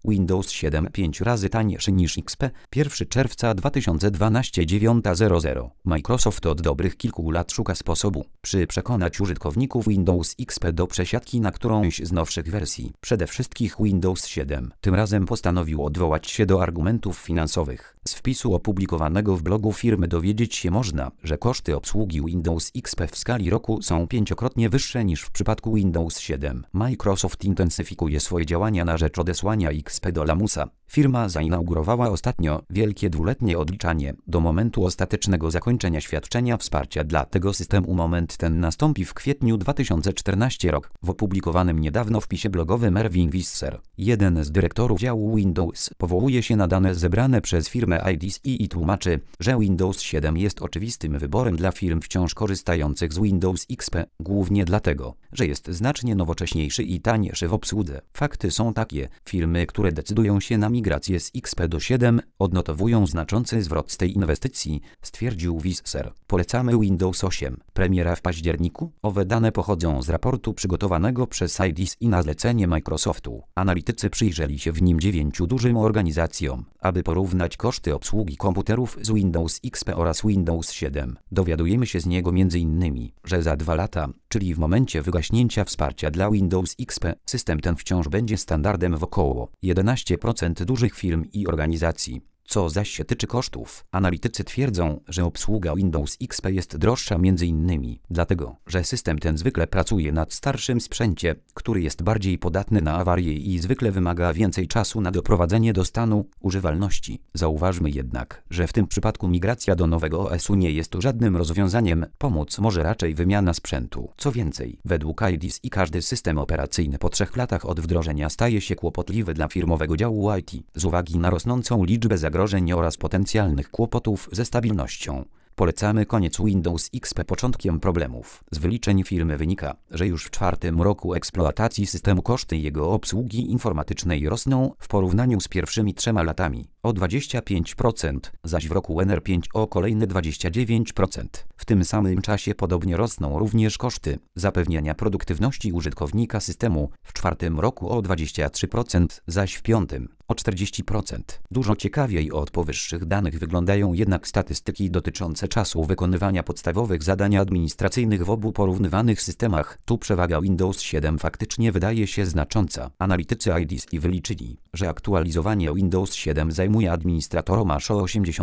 Windows 7 5 razy tańszy niż XP. 1 czerwca 2012 9:00. Microsoft od dobrych kilku lat szuka sposobu, by przekonać użytkowników Windows XP do przesiadki na którąś z nowszych wersji. Przede wszystkim Windows 7. Tym razem postanowił odwołać się do argumentów finansowych. Z wpisu opublikowanego w blogu firmy dowiedzieć się można, że koszty obsługi Windows XP w skali roku są 5-krotnie wyższe niż w przypadku Windows 7. Microsoft intensyfikuje swoje działania na rzecz odesłania XP do lamusa. Firma zainaugurowała ostatnio wielkie dwuletnie odliczanie do momentu ostatecznego zakończenia świadczenia wsparcia dla tego systemu. Moment ten nastąpi w kwietniu 2014 rok. W opublikowanym niedawno wpisie blogowym Erwin Visser, jeden z dyrektorów działu Windows, powołuje się na dane zebrane przez firmę IDC i tłumaczy, że Windows 7 jest oczywistym wyborem dla firm wciąż korzystających z Windows XP, głównie dlatego, że jest znacznie nowocześniejszy i tańszy w obsłudze. Fakty są takie: firmy, które decydują się na migrację z XP do 7, odnotowują znaczący zwrot z tej inwestycji, stwierdził Visser. Polecamy Windows 8. Premiera w październiku? Owe dane pochodzą z raportu przygotowanego przez IDC i na zlecenie Microsoftu. Analitycy przyjrzeli się w nim 9 dużym organizacjom, aby porównać koszty obsługi komputerów z Windows XP oraz Windows 7. Dowiadujemy się z niego m.in., że za 2 lata, czyli w momencie wygaśnięcia wsparcia dla Windows XP, system ten wciąż będzie standardem w około 11% dużych firm i organizacji. Co zaś się tyczy kosztów, analitycy twierdzą, że obsługa Windows XP jest droższa m.in. dlatego, że system ten zwykle pracuje nad starszym sprzęcie, który jest bardziej podatny na awarie i zwykle wymaga więcej czasu na doprowadzenie do stanu używalności. Zauważmy jednak, że w tym przypadku migracja do nowego OS-u nie jest żadnym rozwiązaniem, pomóc może raczej wymiana sprzętu. Co więcej, według IDC każdy system operacyjny po 3 latach od wdrożenia staje się kłopotliwy dla firmowego działu IT, z uwagi na rosnącą liczbę zagrożeń oraz potencjalnych kłopotów ze stabilnością. Polecamy koniec Windows XP początkiem problemów. Z wyliczeń firmy wynika, że już w 4. roku eksploatacji systemu koszty jego obsługi informatycznej rosną w porównaniu z pierwszymi 3 latami o 25%, zaś w roku NR5 o kolejne 29%. W tym samym czasie podobnie rosną również koszty zapewnienia produktywności użytkownika systemu w 4. roku o 23%, zaś w 5. o 40%. Dużo ciekawiej od powyższych danych wyglądają jednak statystyki dotyczące czasu wykonywania podstawowych zadań administracyjnych w obu porównywanych systemach. Tu przewaga Windows 7 faktycznie wydaje się znacząca. Analitycy IDC wyliczyli, że aktualizowanie Windows 7 zajmuje administratorom aż o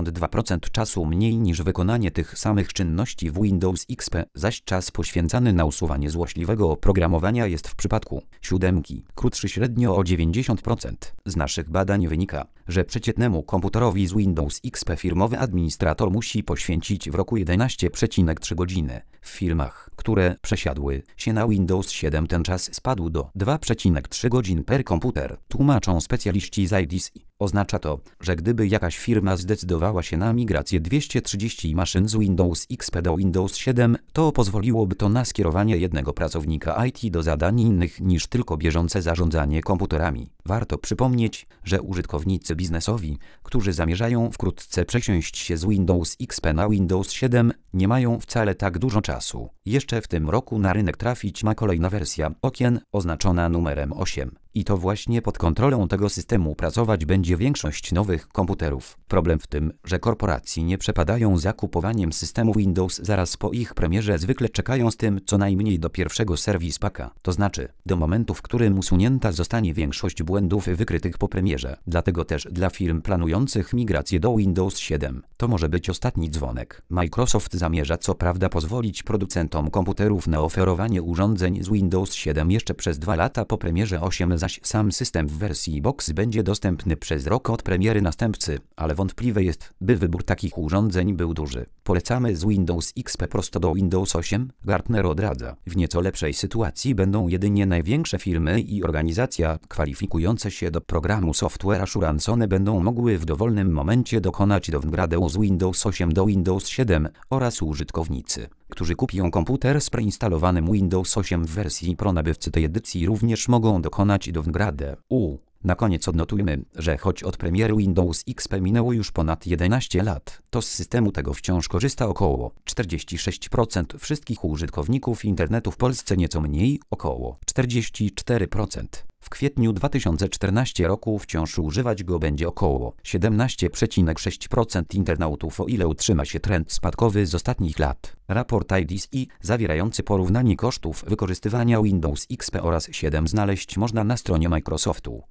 82% czasu mniej niż wykonanie tych samych czynności w Windows XP, zaś czas poświęcany na usuwanie złośliwego oprogramowania jest w przypadku 7 krótszy średnio o 90%. Z naszych badań wynika, że przeciętnemu komputerowi z Windows XP firmowy administrator musi poświęcić w roku 11,3 godziny. W firmach, które przesiadły się na Windows 7, ten czas spadł do 2,3 godzin per komputer, tłumaczą specjaliści z IDC. Oznacza to, że gdyby jakaś firma zdecydowała się na migrację 230 maszyn z Windows XP do Windows 7, to pozwoliłoby to na skierowanie jednego pracownika IT do zadań innych niż tylko bieżące zarządzanie komputerami. Warto przypomnieć, że użytkownicy biznesowi, którzy zamierzają wkrótce przesiąść się z Windows XP na Windows 7, nie mają wcale tak dużo czasu. Jeszcze w tym roku na rynek trafić ma kolejna wersja okien, oznaczona numerem 8. I to właśnie pod kontrolą tego systemu pracować będzie większość nowych komputerów. Problem w tym, że korporacje nie przepadają za kupowaniem systemu Windows zaraz po ich premierze, zwykle czekają z tym co najmniej do pierwszego Service Packa, to znaczy do momentu, w którym usunięta zostanie większość błędów wykrytych po premierze. Dlatego też dla firm planujących migrację do Windows 7 to może być ostatni dzwonek. Microsoft zamierza co prawda pozwolić producentom komputerów na oferowanie urządzeń z Windows 7 jeszcze przez 2 lata po premierze 8, zaś sam system w wersji Box będzie dostępny przez rok od premiery następcy, ale wątpliwe jest, by wybór takich urządzeń był duży. Polecamy z Windows XP prosto do Windows 8. Gartner odradza. W nieco lepszej sytuacji będą jedynie największe firmy i organizacja kwalifikujące się do programu Software Assurance. One będą mogły w dowolnym momencie dokonać downgrade'u z Windows 8 do Windows 7 oraz użytkownicy, którzy kupią komputer z preinstalowanym Windows 8 w wersji Pro. Nabywcy tej edycji również mogą dokonać downgrade. Na koniec odnotujmy, że choć od premiery Windows XP minęło już ponad 11 lat, to z systemu tego wciąż korzysta około 46% wszystkich użytkowników internetu w Polsce, nieco mniej, około 44%. W kwietniu 2014 roku wciąż używać go będzie około 17,6% internautów, o ile utrzyma się trend spadkowy z ostatnich lat. Raport IDC, zawierający porównanie kosztów wykorzystywania Windows XP oraz 7 znaleźć można na stronie Microsoftu.